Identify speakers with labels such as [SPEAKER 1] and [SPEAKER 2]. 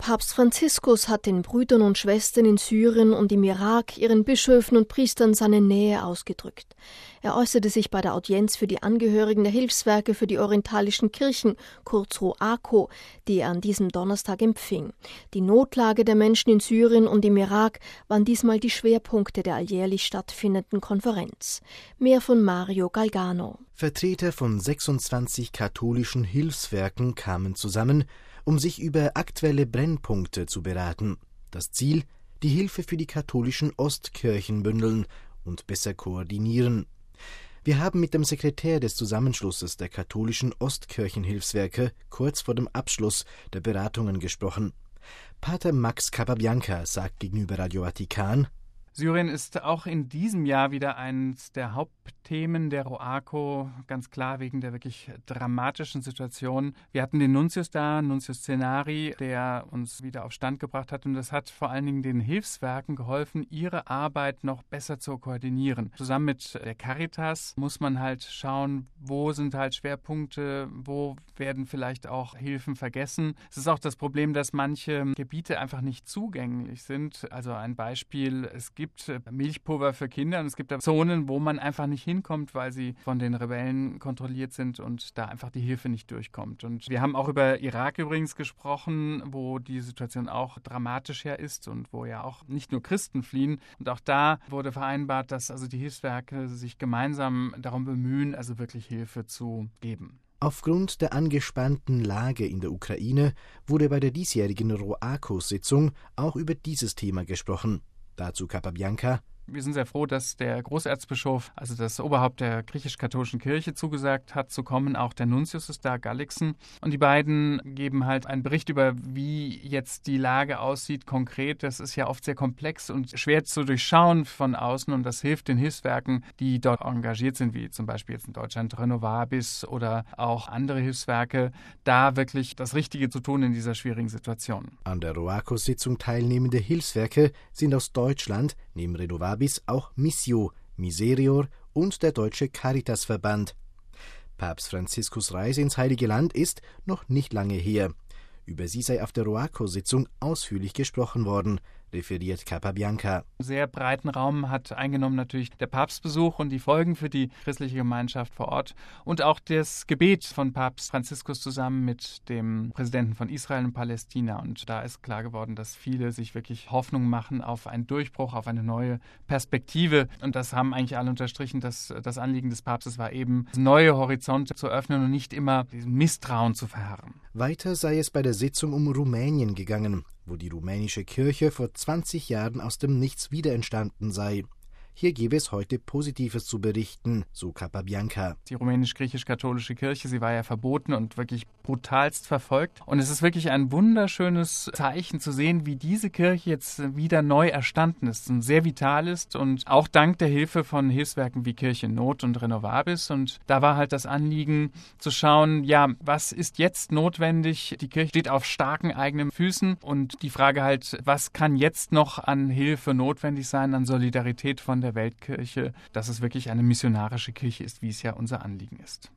[SPEAKER 1] Papst Franziskus hat den Brüdern und Schwestern in Syrien und im Irak, ihren Bischöfen und Priestern seine Nähe ausgedrückt. Er äußerte sich bei der Audienz für die Angehörigen der Hilfswerke für die orientalischen Kirchen, kurz ROACO, die er an diesem Donnerstag empfing. Die Notlage der Menschen in Syrien und im Irak waren diesmal die Schwerpunkte der alljährlich stattfindenden Konferenz. Mehr von Mario Galgano.
[SPEAKER 2] Vertreter von 26 katholischen Hilfswerken kamen zusammen, um sich über aktuelle Brennpunkte zu beraten. Das Ziel: die Hilfe für die katholischen Ostkirchen bündeln und besser koordinieren. Wir haben mit dem Sekretär des Zusammenschlusses der katholischen Ostkirchenhilfswerke kurz vor dem Abschluss der Beratungen gesprochen. Pater Max Capabianca sagt gegenüber Radio Vatikan:
[SPEAKER 3] Syrien ist auch in diesem Jahr wieder eines der Hauptthemen der ROACO, ganz klar wegen der wirklich dramatischen Situation. Wir hatten den Nuntius da, Nuntius Cenari, der uns wieder auf Stand gebracht hat, und das hat vor allen Dingen den Hilfswerken geholfen, ihre Arbeit noch besser zu koordinieren. Zusammen mit der Caritas muss man halt schauen, wo sind halt Schwerpunkte, wo werden vielleicht auch Hilfen vergessen. Es ist auch das Problem, dass manche Gebiete einfach nicht zugänglich sind. Also ein Beispiel: es gibt Milchpulver für Kinder und es gibt Zonen, wo man einfach nicht hinkommt, weil sie von den Rebellen kontrolliert sind und da einfach die Hilfe nicht durchkommt. Und wir haben auch über Irak übrigens gesprochen, wo die Situation auch dramatischer ist und wo ja auch nicht nur Christen fliehen. Und auch da wurde vereinbart, dass also die Hilfswerke sich gemeinsam darum bemühen, also wirklich Hilfe zu geben.
[SPEAKER 2] Aufgrund der angespannten Lage in der Ukraine wurde bei der diesjährigen ROACO-Sitzung auch über dieses Thema gesprochen. Dazu Capabianca:
[SPEAKER 3] Wir sind sehr froh, dass der Großerzbischof, also das Oberhaupt der griechisch-katholischen Kirche, zugesagt hat zu kommen. Auch der Nuntius ist da, Gallixen. Und die beiden geben halt einen Bericht über, wie jetzt die Lage aussieht konkret. Das ist ja oft sehr komplex und schwer zu durchschauen von außen. Und das hilft den Hilfswerken, die dort engagiert sind, wie zum Beispiel jetzt in Deutschland Renovabis oder auch andere Hilfswerke, da wirklich das Richtige zu tun in dieser schwierigen Situation.
[SPEAKER 2] An der ROACO-Sitzung teilnehmende Hilfswerke sind aus Deutschland neben Renovabis auch Missio, Miserior und der Deutsche Caritasverband. Papst Franziskus' Reise ins Heilige Land ist noch nicht lange her. Über sie sei auf der ROACO-Sitzung ausführlich gesprochen worden, referiert Capabianca.
[SPEAKER 3] Sehr breiten Raum hat eingenommen natürlich der Papstbesuch und die Folgen für die christliche Gemeinschaft vor Ort und auch das Gebet von Papst Franziskus zusammen mit dem Präsidenten von Israel und Palästina. Und da ist klar geworden, dass viele sich wirklich Hoffnung machen auf einen Durchbruch, auf eine neue Perspektive. Und das haben eigentlich alle unterstrichen, dass das Anliegen des Papstes war, eben neue Horizonte zu öffnen und nicht immer diesem Misstrauen zu verharren.
[SPEAKER 2] Weiter sei es bei der Sitzung um Rumänien gegangen, wo die rumänische Kirche vor 20 Jahren aus dem Nichts wiederentstanden sei. Hier gäbe es heute Positives zu berichten, so Capabianca.
[SPEAKER 3] Die rumänisch-griechisch-katholische Kirche, sie war ja verboten und wirklich brutalst verfolgt. Und es ist wirklich ein wunderschönes Zeichen zu sehen, wie diese Kirche jetzt wieder neu erstanden ist und sehr vital ist. Und auch dank der Hilfe von Hilfswerken wie Kirche in Not und Renovabis. Und da war halt das Anliegen zu schauen, ja, was ist jetzt notwendig? Die Kirche steht auf starken eigenen Füßen. Und die Frage halt, was kann jetzt noch an Hilfe notwendig sein, an Solidarität von der Weltkirche, dass es wirklich eine missionarische Kirche ist, wie es ja unser Anliegen ist.